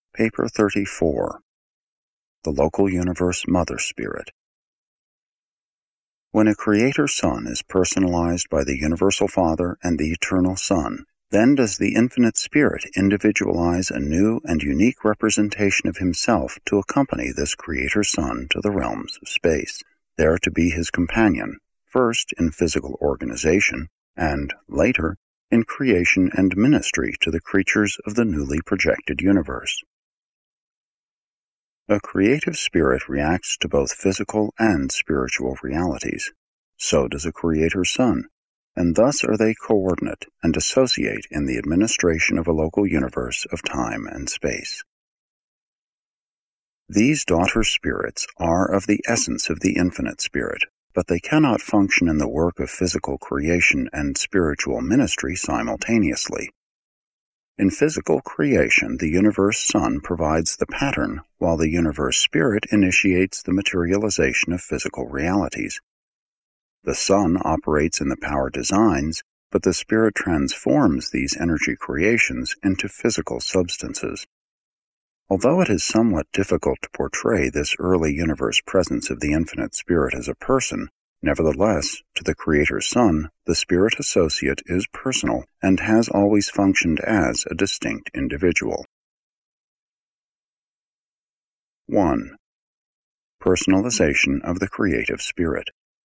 Paper 34. The Local Universe Mother Spirit. When a Creator Son is personalized by the Universal Father and the Eternal Son, then does the Infinite Spirit individualize a new and unique representation of Himself to accompany this Creator Son to the realms of space, there to be His companion, first in physical organization, and, later, in creation and ministry to the creatures of the newly projected universe. A creative spirit reacts to both physical and spiritual realities. So does a Creator Son, and thus are they coordinate and associate in the administration of a local universe of time and space. These daughter spirits are of the essence of the Infinite Spirit, but they cannot function in the work of physical creation and spiritual ministry simultaneously. In physical creation, the Universe Son provides the pattern, while the Universe Spirit initiates the materialization of physical realities. The Son operates in the power designs, but the Spirit transforms these energy creations into physical substances. Although it is somewhat difficult to portray this early universe presence of the Infinite Spirit as a person, nevertheless, to the Creator Son, the Spirit Associate is personal and has always functioned as a distinct individual. 1. Personalization of the Creative Spirit.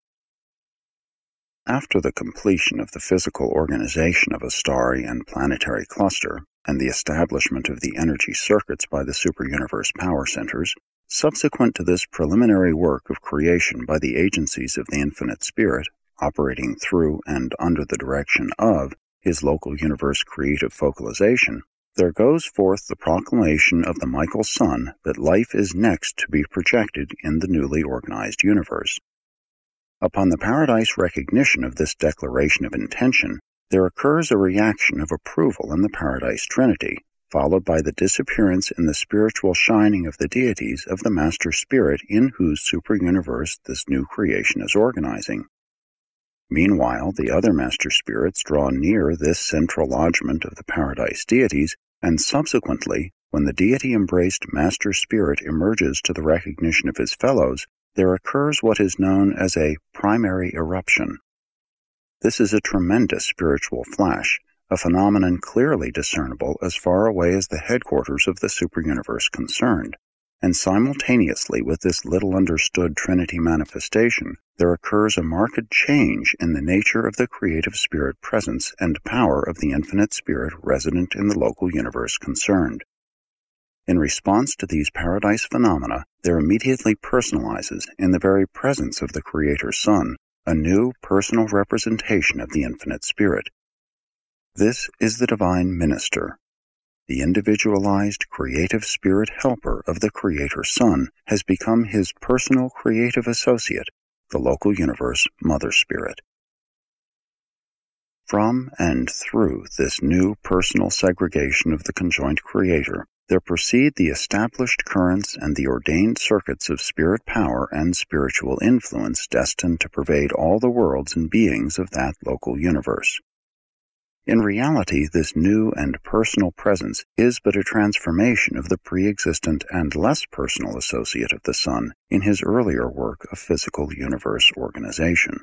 After the completion of the physical organization of a starry and planetary cluster, and the establishment of the energy circuits by the superuniverse power centers, subsequent to this preliminary work of creation by the agencies of the Infinite Spirit, operating through and under the direction of His local universe creative focalization, there goes forth the proclamation of the Michael Son that life is next to be projected in the newly organized universe. Upon the Paradise recognition of this declaration of intention, there occurs a reaction of approval in the Paradise Trinity, followed by the disappearance in the spiritual shining of the deities of the Master Spirit in whose superuniverse this new creation is organizing. Meanwhile, the other Master Spirits draw near this central lodgment of the Paradise deities, and subsequently, when the deity-embraced Master Spirit emerges to the recognition of his fellows, there occurs what is known as a primary eruption. This is a tremendous spiritual flash, a phenomenon clearly discernible as far away as the headquarters of the superuniverse concerned, and simultaneously with this little understood Trinity manifestation, there occurs a marked change in the nature of the creative spirit presence and power of the Infinite Spirit resident in the local universe concerned. In response to these Paradise phenomena, there immediately personalizes, in the very presence of the Creator Son, a new personal representation of the Infinite Spirit. This is the Divine Minister. The individualized creative spirit helper of the Creator Son has become His personal creative associate, the local universe Mother Spirit. From and through this new personal segregation of the conjoint Creator, there proceed the established currents and the ordained circuits of spirit power and spiritual influence destined to pervade all the worlds and beings of that local universe. In reality, this new and personal presence is but a transformation of the pre-existent and less personal associate of the Son in his earlier work of physical universe organization.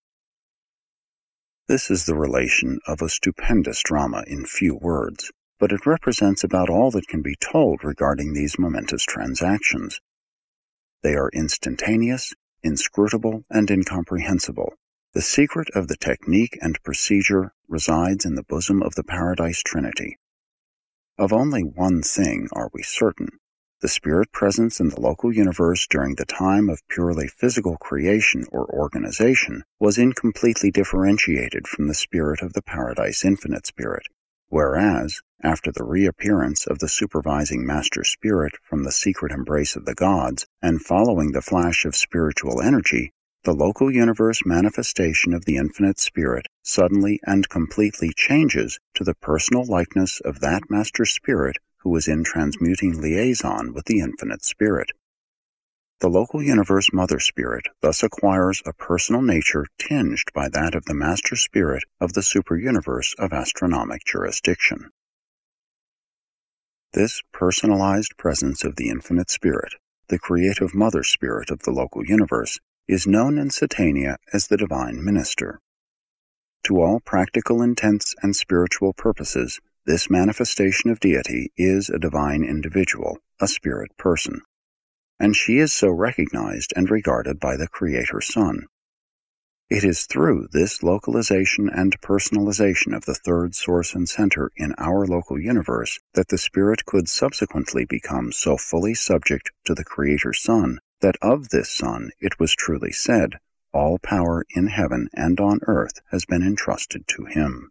This is the relation of a stupendous drama in few words, but it represents about all that can be told regarding these momentous transactions. They are instantaneous, inscrutable, and incomprehensible. The secret of the technique and procedure resides in the bosom of the Paradise Trinity. Of only one thing are we certain. The spirit presence in the local universe during the time of purely physical creation or organization was incompletely differentiated from the spirit of the Paradise Infinite Spirit, whereas, after the reappearance of the supervising Master Spirit from the secret embrace of the gods and following the flash of spiritual energy, the local universe manifestation of the Infinite Spirit suddenly and completely changes to the personal likeness of that Master Spirit who was in transmuting liaison with the Infinite Spirit. The local universe Mother Spirit thus acquires a personal nature tinged by that of the Master Spirit of the superuniverse of astronomic jurisdiction. This personalized presence of the Infinite Spirit, the creative Mother Spirit of the local universe, is known in Satania as the Divine Minister. To all practical intents and spiritual purposes, this manifestation of deity is a divine individual, a spirit person, and she is so recognized and regarded by the Creator Son. It is through this localization and personalization of the third source and center in our local universe that the Spirit could subsequently become so fully subject to the Creator Son that of this Son it was truly said, "All power in heaven and on earth has been entrusted to him."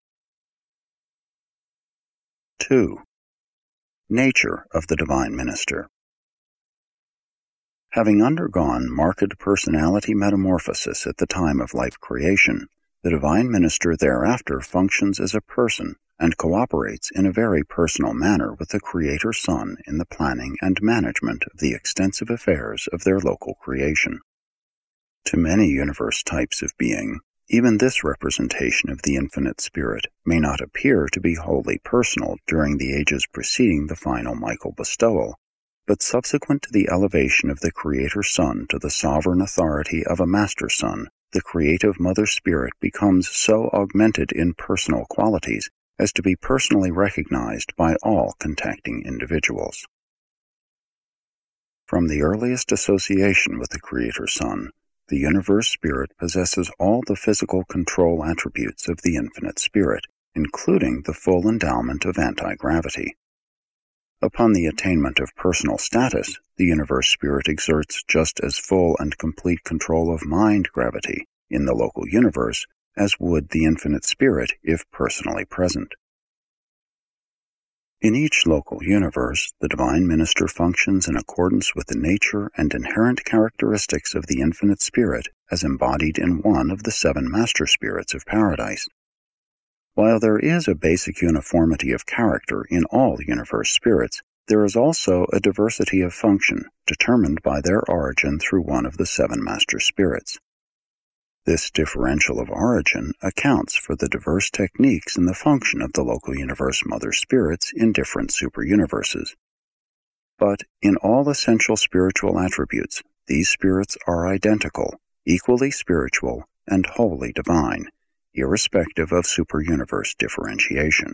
2. Nature of the Divine Minister. Having undergone marked personality metamorphosis at the time of life creation, the Divine Minister thereafter functions as a person and cooperates in a very personal manner with the Creator Son in the planning and management of the extensive affairs of their local creation. To many universe types of being, even this representation of the Infinite Spirit may not appear to be wholly personal during the ages preceding the final Michael bestowal, but subsequent to the elevation of the Creator Son to the sovereign authority of a Master Son, the creative Mother Spirit becomes so augmented in personal qualities as to be personally recognized by all contacting individuals. From the earliest association with the Creator Son, the Universe Spirit possesses all the physical control attributes of the Infinite Spirit, including the full endowment of anti-gravity. Upon the attainment of personal status, the Universe Spirit exerts just as full and complete control of mind gravity in the local universe as would the Infinite Spirit if personally present. In each local universe, the Divine Minister functions in accordance with the nature and inherent characteristics of the Infinite Spirit as embodied in one of the 7 Master Spirits of Paradise. While there is a basic uniformity of character in all universe spirits, there is also a diversity of function determined by their origin through one of the 7 Master Spirits. This differential of origin accounts for the diverse techniques in the function of the local universe Mother Spirits in different super-universes. But in all essential spiritual attributes, these spirits are identical, equally spiritual, and wholly divine, irrespective of super-universe differentiation.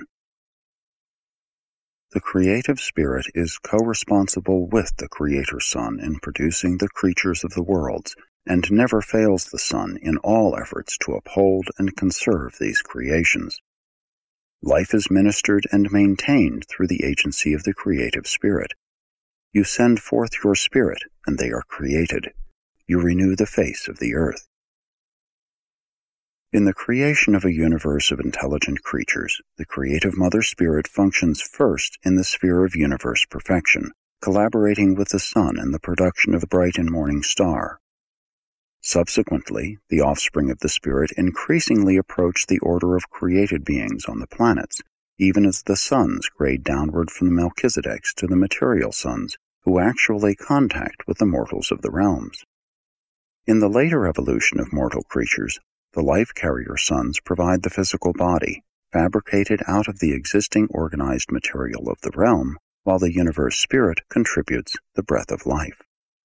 The creative spirit is co-responsible with the Creator Son in producing the creatures of the worlds, and never fails the Son in all efforts to uphold and conserve these creations. Life is ministered and maintained through the agency of the creative spirit. You send forth your spirit, and they are created. You renew the face of the earth. In the creation of a universe of intelligent creatures, the creative Mother Spirit functions first in the sphere of universe perfection, collaborating with the Sun in the production of the bright and morning star. Subsequently, the offspring of the Spirit increasingly approach the order of created beings on the planets, even as the suns grade downward from the Melchizedeks to the material suns, who actually contact with the mortals of the realms. In the later evolution of mortal creatures, the life-carrier suns provide the physical body, fabricated out of the existing organized material of the realm, while the universe spirit contributes the breath of life.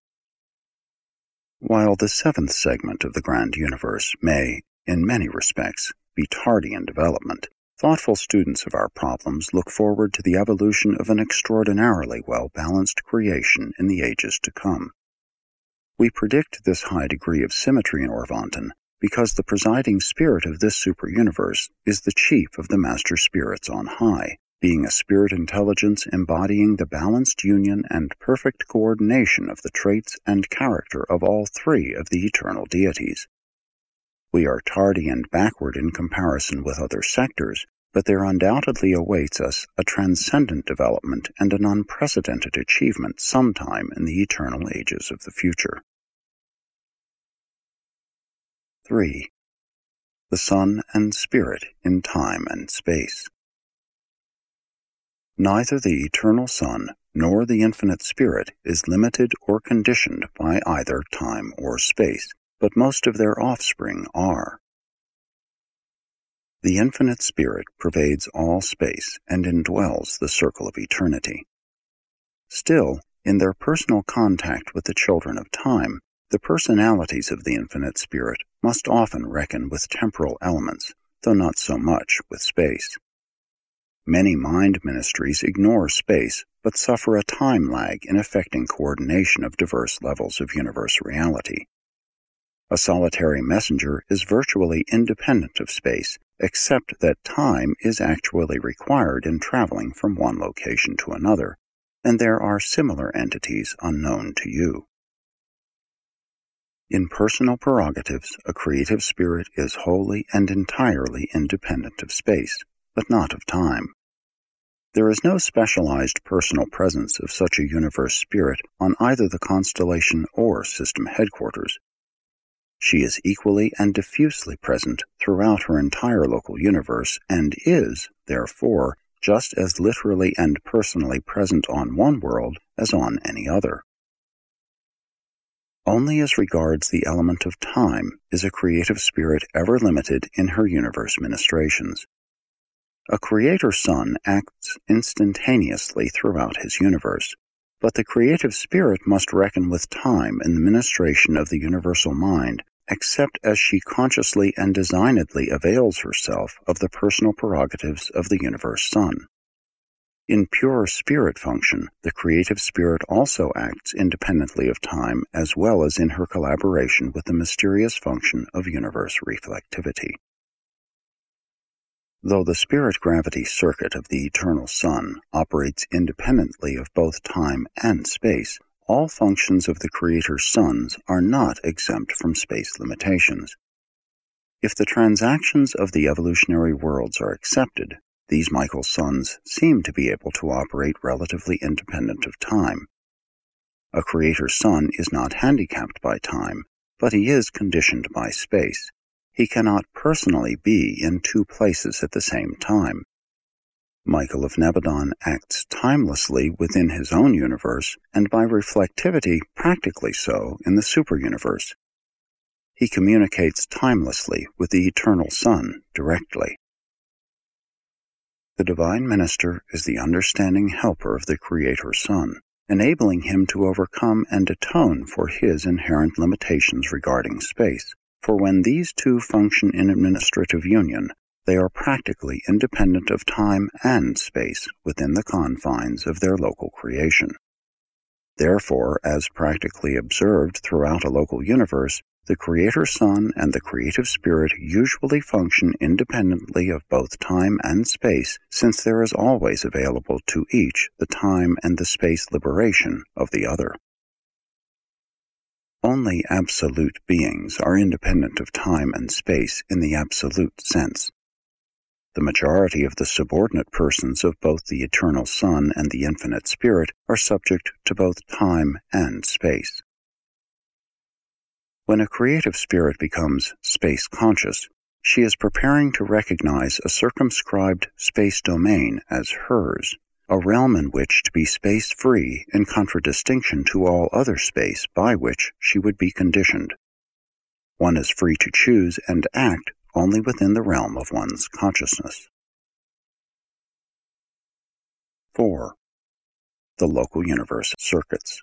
While the 7th segment of the grand universe may, in many respects, be tardy in development, thoughtful students of our problems look forward to the evolution of an extraordinarily well-balanced creation in the ages to come. We predict this high degree of symmetry in Orvonton because the presiding spirit of this super-universe is the chief of the Master Spirits on high, being a spirit intelligence embodying the balanced union and perfect coordination of the traits and character of all 3 of the eternal deities. We are tardy and backward in comparison with other sectors, but there undoubtedly awaits us a transcendent development and an unprecedented achievement sometime in the eternal ages of the future. 3. The Son and Spirit in Time and Space. Neither the Eternal Son nor the Infinite Spirit is limited or conditioned by either time or space, but most of their offspring are. The infinite spirit pervades all space and indwells the circle of eternity. Still, in their personal contact with the children of time, the personalities of the infinite spirit must often reckon with temporal elements, though not so much with space. Many mind ministries ignore space, but suffer a time lag in effecting coordination of diverse levels of universe reality. A solitary messenger is virtually independent of space, except that time is actually required in traveling from one location to another, and there are similar entities unknown to you. In personal prerogatives, a creative spirit is wholly and entirely independent of space, but not of time. There is no specialized personal presence of such a universe spirit on either the constellation or system headquarters. She is equally and diffusely present throughout her entire local universe and is, therefore, just as literally and personally present on one world as on any other. Only as regards the element of time is a creative spirit ever limited in her universe ministrations. A creator sun acts instantaneously throughout his universe, but the creative spirit must reckon with time in the ministration of the universal mind, except as she consciously and designedly avails herself of the personal prerogatives of the universe sun. In pure spirit function, the creative spirit also acts independently of time as well as in her collaboration with the mysterious function of universe reflectivity. Though the spirit-gravity circuit of the eternal sun operates independently of both time and space, all functions of the Creator's suns are not exempt from space limitations. If the transactions of the evolutionary worlds are accepted, these Michael suns seem to be able to operate relatively independent of time. A Creator sun is not handicapped by time, but he is conditioned by space. He cannot personally be in two places at the same time. Michael of Nebadon acts timelessly within his own universe, and by reflectivity practically so in the superuniverse. He communicates timelessly with the eternal sun directly. The divine minister is the understanding helper of the Creator Sun, enabling him to overcome and atone for his inherent limitations regarding space. For when these two function in administrative union, they are practically independent of time and space within the confines of their local creation. Therefore, as practically observed throughout a local universe, the Creator Sun and the Creative Spirit usually function independently of both time and space, since there is always available to each the time and the space liberation of the other. Only absolute beings are independent of time and space in the absolute sense. The majority of the subordinate persons of both the Eternal Sun and the Infinite Spirit are subject to both time and space. When a creative spirit becomes space-conscious, she is preparing to recognize a circumscribed space domain as hers, a realm in which to be space-free in contradistinction to all other space by which she would be conditioned. One is free to choose and act only within the realm of one's consciousness. 4. The local universe circuits.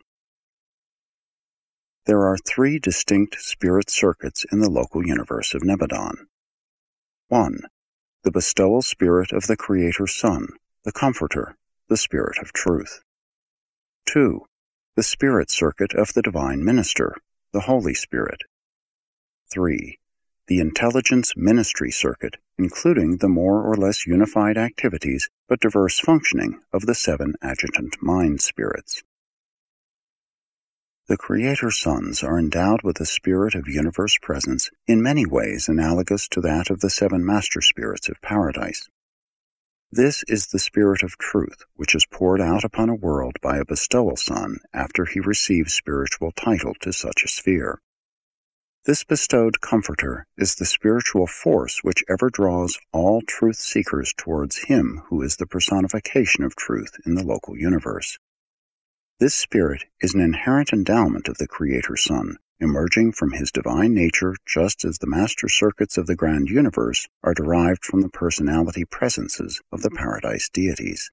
There are 3 distinct spirit circuits in the local universe of Nebadon. 1. The bestowal spirit of the Creator Sun, the Comforter, the Spirit of Truth. 2. The spirit circuit of the Divine Minister, the Holy Spirit. 3. The intelligence ministry circuit, including the more or less unified activities but diverse functioning of the 7 adjutant mind spirits. The Creator Suns are endowed with a spirit of universe presence in many ways analogous to that of the 7 master spirits of paradise. This is the Spirit of Truth, which is poured out upon a world by a bestowal sun after he receives spiritual title to such a sphere. This bestowed Comforter is the spiritual force which ever draws all truth seekers towards him who is the personification of truth in the local universe. This spirit is an inherent endowment of the Creator Son, emerging from his divine nature just as the master circuits of the grand universe are derived from the personality presences of the paradise deities.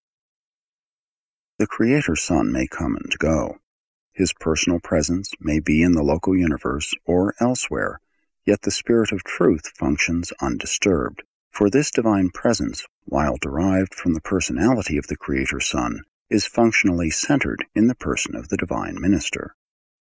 The Creator Son may come and go. His personal presence may be in the local universe or elsewhere, yet the Spirit of Truth functions undisturbed, for this divine presence, while derived from the personality of the Creator Son, is functionally centered in the person of the Divine Minister.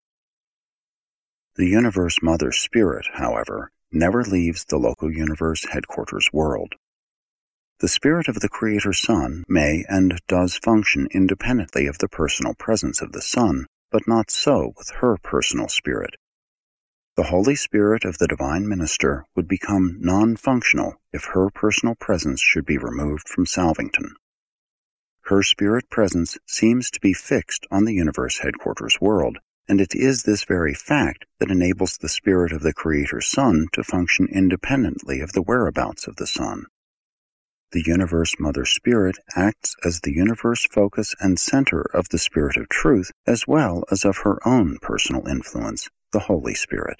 The Universe Mother Spirit, however, never leaves the local universe headquarters world. The Spirit of the Creator Son may and does function independently of the personal presence of the Son, but not so with her personal spirit. The Holy Spirit of the Divine Minister would become non-functional if her personal presence should be removed from Salvington. Her spirit presence seems to be fixed on the universe headquarters world, and it is this very fact that enables the Spirit of the Creator Son to function independently of the whereabouts of the Son. The Universe Mother Spirit acts as the universe focus and center of the Spirit of Truth, as well as of her own personal influence, the Holy Spirit.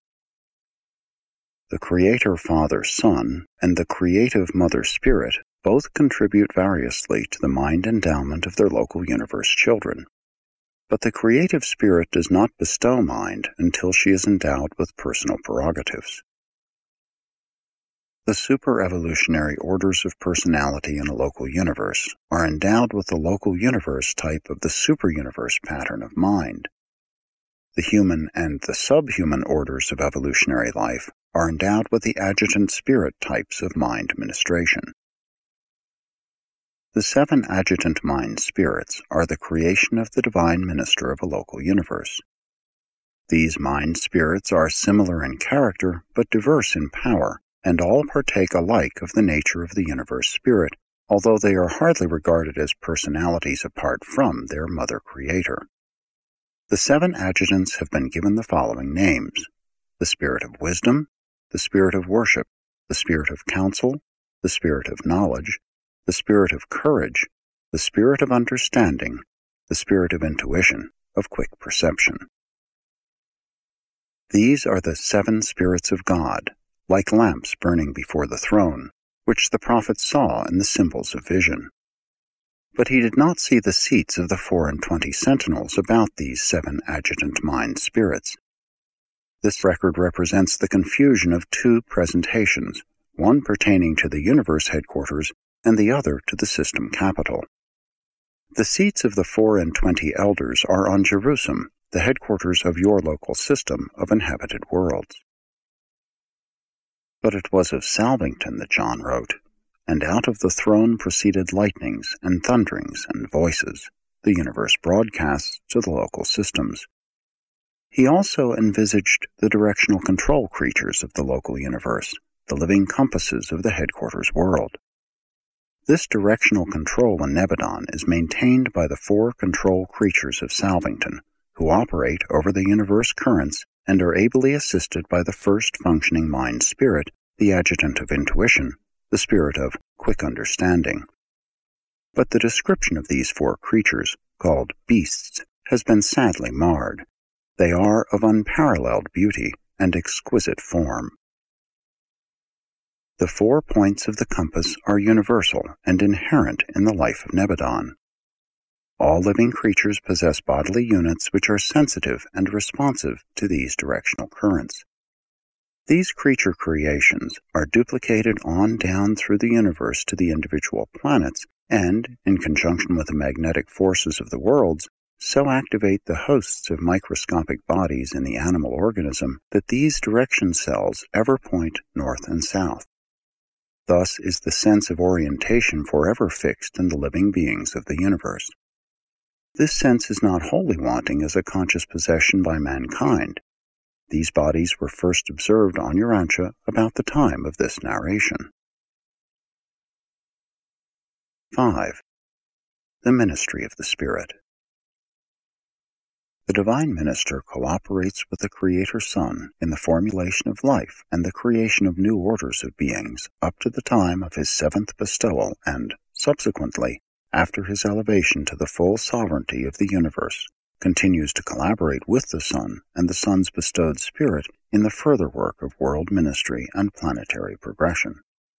The Creator Father Son and the Creative Mother Spirit both contribute variously to the mind endowment of their local universe children. But the creative spirit does not bestow mind until she is endowed with personal prerogatives. The super-evolutionary orders of personality in a local universe are endowed with the local universe type of the super-universe pattern of mind. The human and the subhuman orders of evolutionary life are endowed with the adjutant spirit types of mind ministration. The 7 adjutant mind spirits are the creation of the divine minister of a local universe. These mind spirits are similar in character but diverse in power, and all partake alike of the nature of the universe spirit, although they are hardly regarded as personalities apart from their mother creator. The 7 adjutants have been given the following names: the spirit of wisdom, the spirit of worship, the spirit of counsel, the spirit of knowledge, the spirit of courage, the spirit of understanding, the spirit of intuition, of quick perception. These are the 7 spirits of God, like lamps burning before the throne, which the prophet saw in the symbols of vision. But he did not see the seats of the 24 sentinels about these 7 adjutant mind spirits. This record represents the confusion of 2 presentations, one pertaining to the universe headquarters and the other to the system capital. The seats of the 24 elders are on Jerusalem, the headquarters of your local system of inhabited worlds. But it was of Salvington that John wrote, and out of the throne proceeded lightnings and thunderings and voices, the universe broadcasts to the local systems. He also envisaged the directional control creatures of the local universe, the living compasses of the headquarters world. This directional control in Nebadon is maintained by the 4 control creatures of Salvington, who operate over the universe currents and are ably assisted by the first functioning mind spirit, the adjutant of intuition, the spirit of quick understanding. But the description of these 4 creatures, called beasts, has been sadly marred. They are of unparalleled beauty and exquisite form. The 4 points of the compass are universal and inherent in the life of Nebadon. All living creatures possess bodily units which are sensitive and responsive to these directional currents. These creature creations are duplicated on down through the universe to the individual planets and, in conjunction with the magnetic forces of the worlds, so activate the hosts of microscopic bodies in the animal organism that these direction cells ever point north and south. Thus is the sense of orientation forever fixed in the living beings of the universe. This sense is not wholly wanting as a conscious possession by mankind. These bodies were first observed on Urantia about the time of this narration. 5. The Ministry of the Spirit. The Divine Minister cooperates with the Creator Son in the formulation of life and the creation of new orders of beings up to the time of his 7th bestowal and, subsequently, after his elevation to the full sovereignty of the universe, continues to collaborate with the Son and the Son's bestowed Spirit in the further work of world ministry and planetary progression.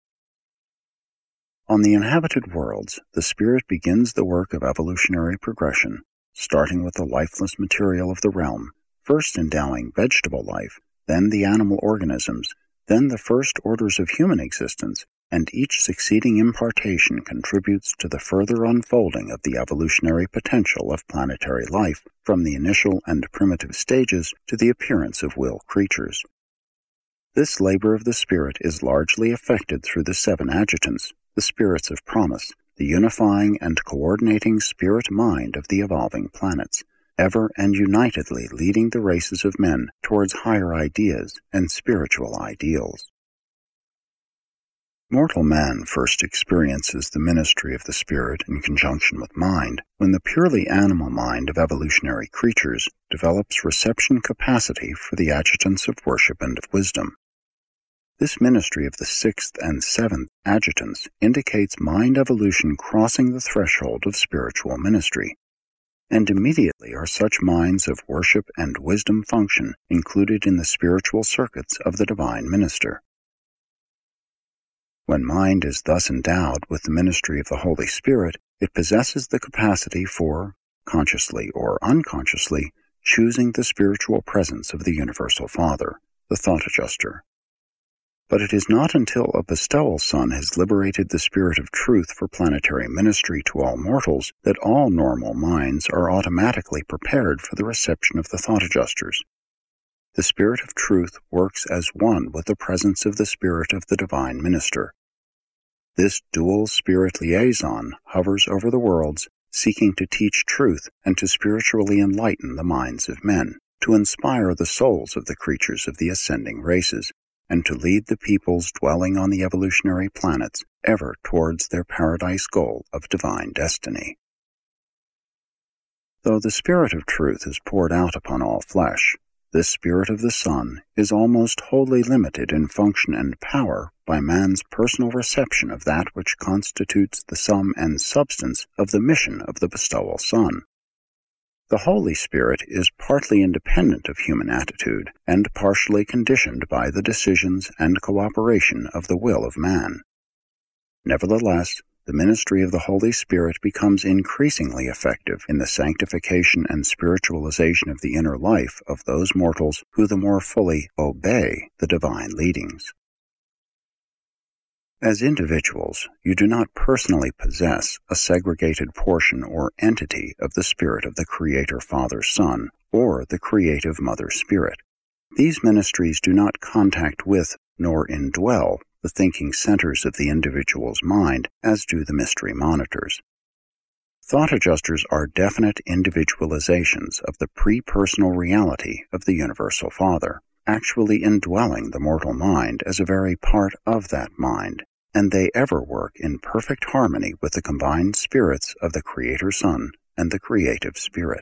On the inhabited worlds, the Spirit begins the work of evolutionary progression, starting with the lifeless material of the realm, first endowing vegetable life, then the animal organisms, then the first orders of human existence, and each succeeding impartation contributes to the further unfolding of the evolutionary potential of planetary life from the initial and primitive stages to the appearance of will creatures. This labor of the Spirit is largely effected through the 7 adjutants, the spirits of promise, the unifying and coordinating spirit-mind of the evolving planets, ever and unitedly leading the races of men towards higher ideas and spiritual ideals. Mortal man first experiences the ministry of the Spirit in conjunction with mind when the purely animal mind of evolutionary creatures develops reception capacity for the adjutants of worship and of wisdom. This ministry of the 6th and 7th adjutants indicates mind evolution crossing the threshold of spiritual ministry, and immediately are such minds of worship and wisdom function included in the spiritual circuits of the divine minister. When mind is thus endowed with the ministry of the Holy Spirit, it possesses the capacity for, consciously or unconsciously, choosing the spiritual presence of the Universal Father, the Thought Adjuster. But it is not until a bestowal Son has liberated the Spirit of Truth for planetary ministry to all mortals that all normal minds are automatically prepared for the reception of the Thought Adjusters. The Spirit of Truth works as one with the presence of the Spirit of the Divine Minister. This dual spirit liaison hovers over the worlds, seeking to teach truth and to spiritually enlighten the minds of men, to inspire the souls of the creatures of the ascending races, and to lead the peoples dwelling on the evolutionary planets ever towards their paradise goal of divine destiny. Though the Spirit of Truth is poured out upon all flesh, this Spirit of the Son is almost wholly limited in function and power by man's personal reception of that which constitutes the sum and substance of the mission of the bestowal Son. The Holy Spirit is partly independent of human attitude and partially conditioned by the decisions and cooperation of the will of man. Nevertheless, the ministry of the Holy Spirit becomes increasingly effective in the sanctification and spiritualization of the inner life of those mortals who the more fully obey the divine leadings. As individuals, you do not personally possess a segregated portion or entity of the Spirit of the Creator Father Son or the Creative Mother Spirit. These ministries do not contact with nor indwell the thinking centers of the individual's mind, as do the mystery monitors. Thought adjusters are definite individualizations of the pre-personal reality of the Universal Father, actually indwelling the mortal mind as a very part of that mind, and they ever work in perfect harmony with the combined spirits of the Creator Son and the Creative Spirit.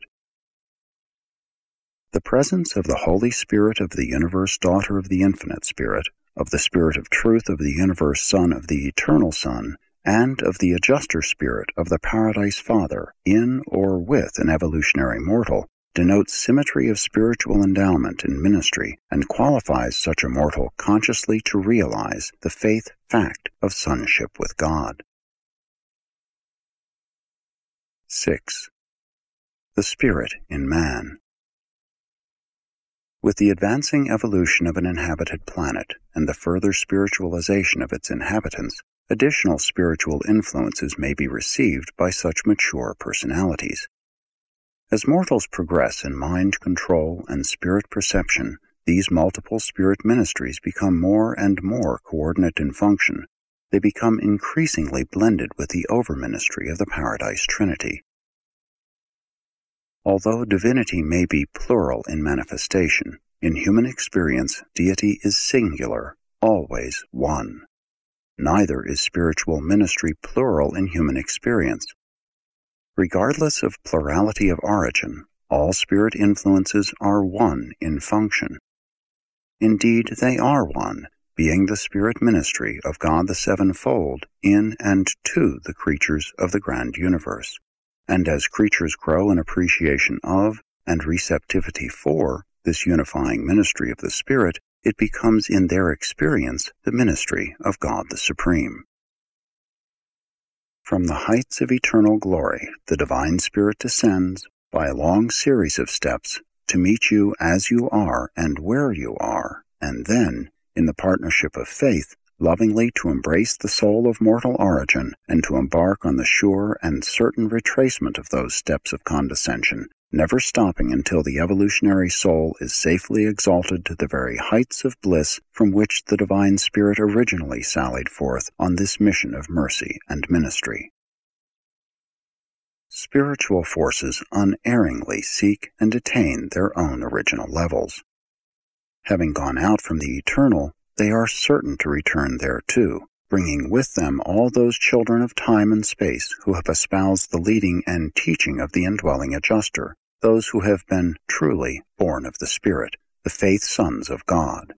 The presence of the Holy Spirit of the Universe Daughter of the Infinite Spirit, of the Spirit of Truth of the Universe Son of the Eternal Son, and of the Adjuster Spirit of the Paradise Father in or with an evolutionary mortal denotes symmetry of spiritual endowment in ministry and qualifies such a mortal consciously to realize the faith fact of sonship with God. 6. The Spirit in Man. With the advancing evolution of an inhabited planet and the further spiritualization of its inhabitants, additional spiritual influences may be received by such mature personalities. As mortals progress in mind control and spirit perception, these multiple spirit ministries become more and more coordinate in function. They become increasingly blended with the over-ministry of the Paradise Trinity. Although divinity may be plural in manifestation, in human experience deity is singular, always one. Neither is spiritual ministry plural in human experience. Regardless of plurality of origin, all spirit influences are one in function. Indeed, they are one, being the Spirit ministry of God the Sevenfold in and to the creatures of the grand universe. And as creatures grow in appreciation of and receptivity for this unifying ministry of the Spirit, it becomes in their experience the ministry of God the Supreme. From the heights of eternal glory, the Divine Spirit descends by a long series of steps to meet you as you are and where you are, and then, in the partnership of faith, lovingly to embrace the soul of mortal origin and to embark on the sure and certain retracement of those steps of condescension, never stopping until the evolutionary soul is safely exalted to the very heights of bliss from which the Divine Spirit originally sallied forth on this mission of mercy and ministry. Spiritual forces unerringly seek and attain their own original levels. Having gone out from the eternal, they are certain to return thereto, bringing with them all those children of time and space who have espoused the leading and teaching of the indwelling adjuster, those who have been truly born of the Spirit, the faith sons of God.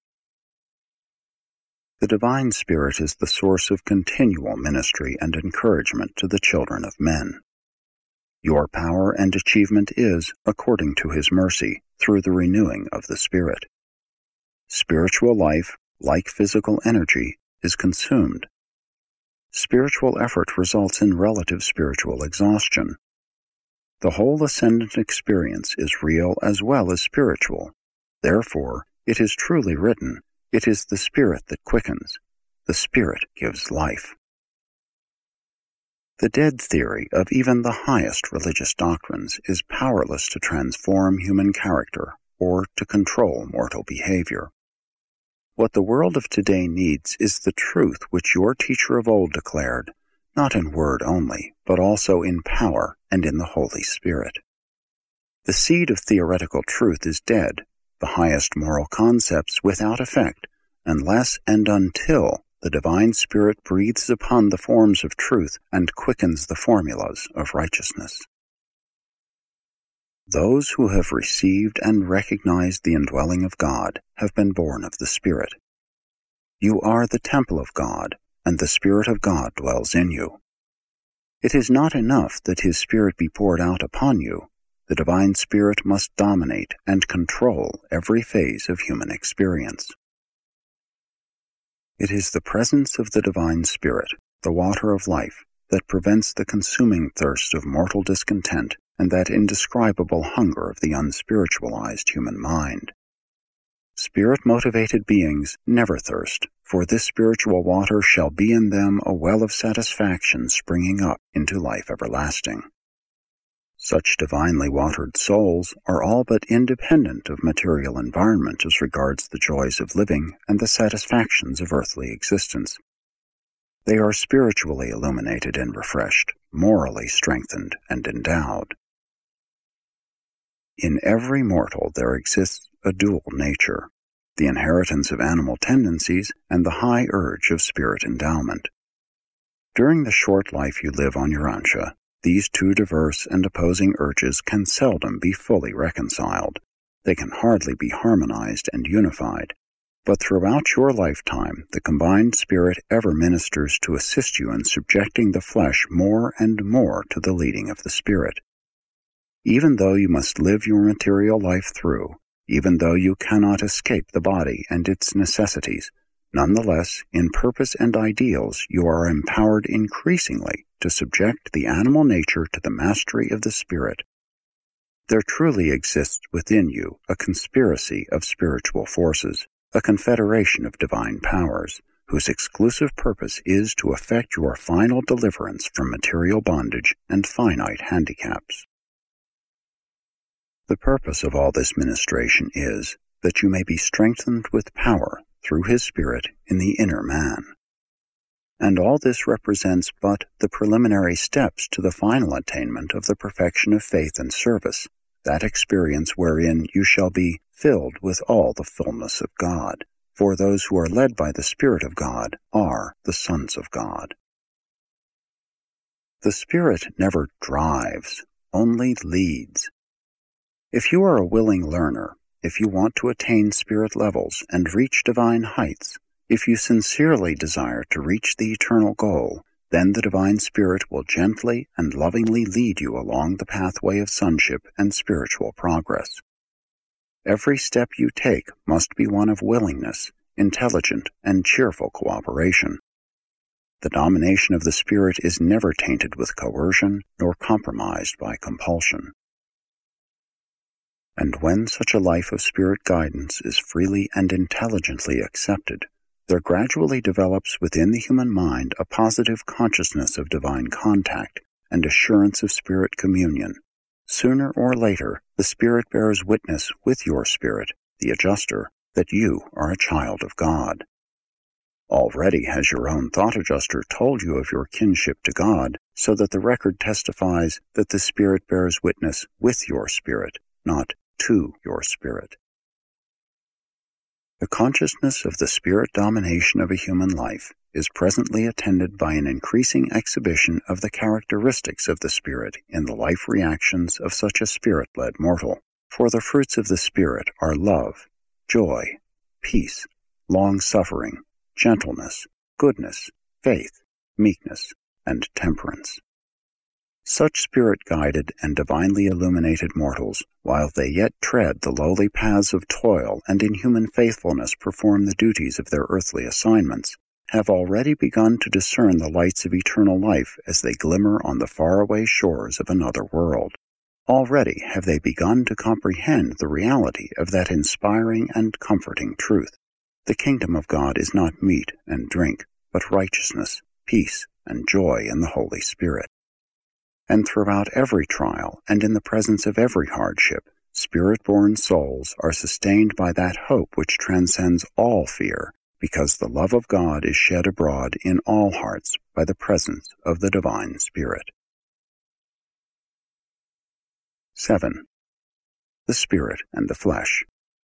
The Divine Spirit is the source of continual ministry and encouragement to the children of men. Your power and achievement is, according to His mercy, through the renewing of the Spirit. Spiritual life, like physical energy, is consumed. Spiritual effort results in relative spiritual exhaustion. The whole ascendant experience is real as well as spiritual. Therefore, it is truly written, "It is the Spirit that quickens. The Spirit gives life." The dead theory of even the highest religious doctrines is powerless to transform human character or to control mortal behavior. What the world of today needs is the truth which your teacher of old declared, not in word only, but also in power and in the Holy Spirit. The seed of theoretical truth is dead, the highest moral concepts without effect, unless and until the Divine Spirit breathes upon the forms of truth and quickens the formulas of righteousness. Those who have received and recognized the indwelling of God have been born of the Spirit. You are the temple of God, and the Spirit of God dwells in you. It is not enough that His Spirit be poured out upon you. The Divine Spirit must dominate and control every phase of human experience. It is the presence of the Divine Spirit, the water of life, that prevents the consuming thirst of mortal discontent and that indescribable hunger of the unspiritualized human mind. Spirit-motivated beings never thirst, for this spiritual water shall be in them a well of satisfaction springing up into life everlasting. Such divinely watered souls are all but independent of material environment as regards the joys of living and the satisfactions of earthly existence. They are spiritually illuminated and refreshed, morally strengthened and endowed. In every mortal there exists a dual nature, the inheritance of animal tendencies and the high urge of spirit endowment. During the short life you live on Urantia, these two diverse and opposing urges can seldom be fully reconciled. They can hardly be harmonized and unified. But throughout your lifetime, the combined spirit ever ministers to assist you in subjecting the flesh more and more to the leading of the Spirit. Even though you must live your material life through, even though you cannot escape the body and its necessities, nonetheless, in purpose and ideals, you are empowered increasingly to subject the animal nature to the mastery of the Spirit. There truly exists within you a conspiracy of spiritual forces, a confederation of divine powers, whose exclusive purpose is to effect your final deliverance from material bondage and finite handicaps. The purpose of all this ministration is that you may be strengthened with power through His Spirit in the inner man. And all this represents but the preliminary steps to the final attainment of the perfection of faith and service, that experience wherein you shall be filled with all the fullness of God, for those who are led by the Spirit of God are the sons of God. The Spirit never drives, only leads. If you are a willing learner, if you want to attain spirit levels and reach divine heights, If you sincerely desire to reach the eternal goal, then the Divine Spirit will gently and lovingly lead you along the pathway of sonship and spiritual progress. Every step you take must be one of willingness, intelligent, and cheerful cooperation. The domination of the Spirit is never tainted with coercion nor compromised by compulsion. And when such a life of Spirit guidance is freely and intelligently accepted, there gradually develops within the human mind a positive consciousness of divine contact and assurance of Spirit communion. Sooner or later, the Spirit bears witness with your spirit, the adjuster, that you are a child of God. Already has your own thought adjuster told you of your kinship to God, so that the record testifies that the Spirit bears witness with your spirit, not to your spirit. The consciousness of the Spirit domination of a human life is presently attended by an increasing exhibition of the characteristics of the Spirit in the life reactions of such a Spirit-led mortal. For the fruits of the Spirit are love, joy, peace, long-suffering, gentleness, goodness, faith, meekness, and temperance. Such Spirit-guided and divinely illuminated mortals, while they yet tread the lowly paths of toil and in human faithfulness perform the duties of their earthly assignments, have already begun to discern the lights of eternal life as they glimmer on the faraway shores of another world. Already have they begun to comprehend the reality of that inspiring and comforting truth. The kingdom of God is not meat and drink, but righteousness, peace, and joy in the Holy Spirit. And throughout every trial and in the presence of every hardship, Spirit-born souls are sustained by that hope which transcends all fear, because the love of God is shed abroad in all hearts by the presence of the Divine Spirit. 7. The Spirit and the Flesh.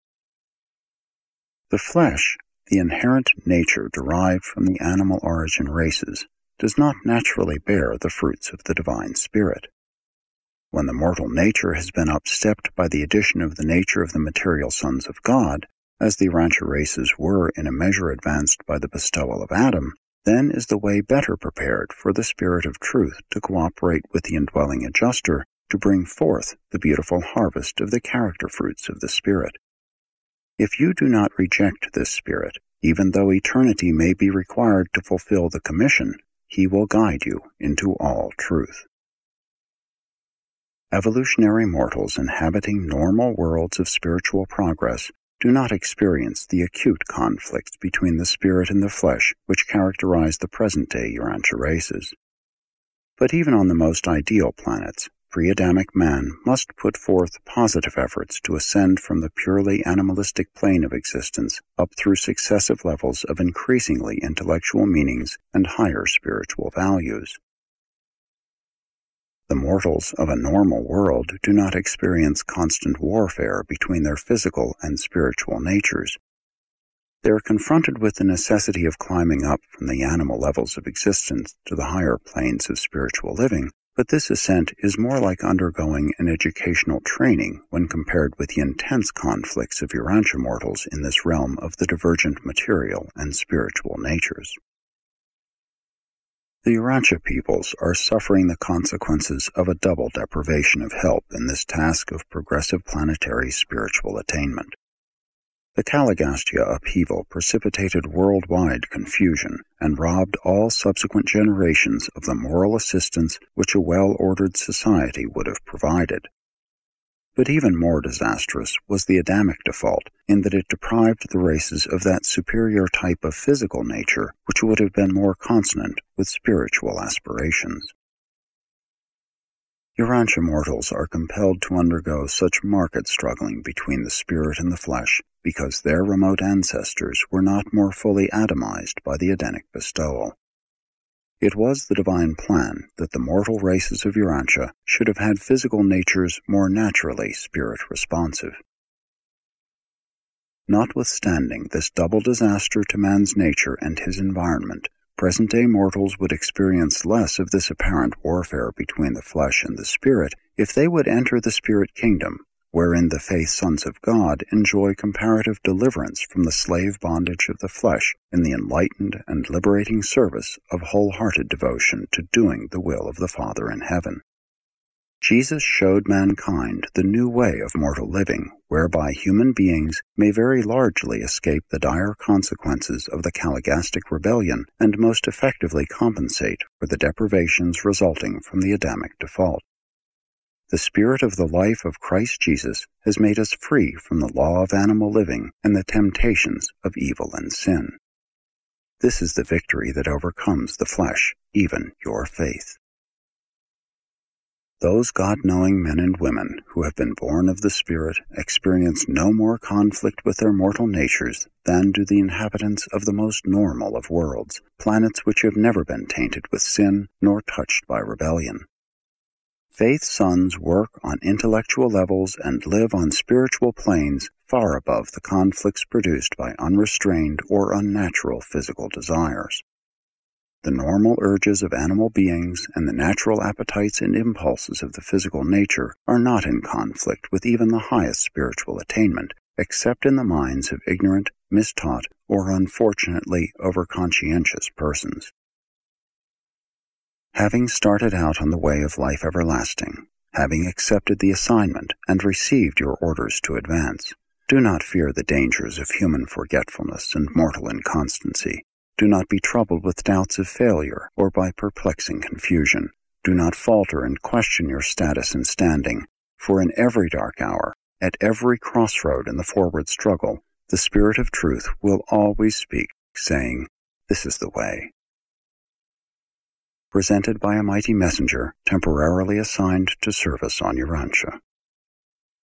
The flesh, the inherent nature derived from the animal origin races, does not naturally bear the fruits of the Divine Spirit. When the mortal nature has been upstepped by the addition of the nature of the material sons of God, as the Urantia races were in a measure advanced by the bestowal of Adam, then is the way better prepared for the Spirit of truth to cooperate with the indwelling adjuster to bring forth the beautiful harvest of the character fruits of the Spirit. If you do not reject this Spirit, even though eternity may be required to fulfill the commission, He will guide you into all truth. Evolutionary mortals inhabiting normal worlds of spiritual progress do not experience the acute conflicts between the spirit and the flesh which characterize the present-day Urantia races. But even on the most ideal planets, pre-Adamic man must put forth positive efforts to ascend from the purely animalistic plane of existence up through successive levels of increasingly intellectual meanings and higher spiritual values. The mortals of a normal world do not experience constant warfare between their physical and spiritual natures. They are confronted with the necessity of climbing up from the animal levels of existence to the higher planes of spiritual living, but this ascent is more like undergoing an educational training when compared with the intense conflicts of Urantia mortals in this realm of the divergent material and spiritual natures. The Urantia peoples are suffering the consequences of a double deprivation of help in this task of progressive planetary spiritual attainment. The Caligastia upheaval precipitated worldwide confusion and robbed all subsequent generations of the moral assistance which a well-ordered society would have provided. But even more disastrous was the Adamic default, in that it deprived the races of that superior type of physical nature which would have been more consonant with spiritual aspirations. Urantia mortals are compelled to undergo such marked struggling between the spirit and the flesh because their remote ancestors were not more fully atomized by the Edenic bestowal. It was the divine plan that the mortal races of Urantia should have had physical natures more naturally spirit-responsive. Notwithstanding this double disaster to man's nature and his environment, present-day mortals would experience less of this apparent warfare between the flesh and the spirit if they would enter the spirit kingdom, wherein the faith sons of God enjoy comparative deliverance from the slave bondage of the flesh in the enlightened and liberating service of wholehearted devotion to doing the will of the Father in heaven. Jesus showed mankind the new way of mortal living, whereby human beings may very largely escape the dire consequences of the Caligastic rebellion and most effectively compensate for the deprivations resulting from the Adamic default. The spirit of the life of Christ Jesus has made us free from the law of animal living and the temptations of evil and sin. This is the victory that overcomes the flesh, even your faith. Those God-knowing men and women who have been born of the Spirit experience no more conflict with their mortal natures than do the inhabitants of the most normal of worlds, planets which have never been tainted with sin nor touched by rebellion. Faith sons work on intellectual levels and live on spiritual planes far above the conflicts produced by unrestrained or unnatural physical desires. The normal urges of animal beings and the natural appetites and impulses of the physical nature are not in conflict with even the highest spiritual attainment, except in the minds of ignorant, mistaught, or unfortunately overconscientious persons. Having started out on the way of life everlasting, having accepted the assignment and received your orders to advance, do not fear the dangers of human forgetfulness and mortal inconstancy. Do not be troubled with doubts of failure or by perplexing confusion. Do not falter and question your status and standing, for in every dark hour, at every crossroad in the forward struggle, the Spirit of truth will always speak, saying, "This is the way." Presented by a mighty messenger temporarily assigned to service on Urantia.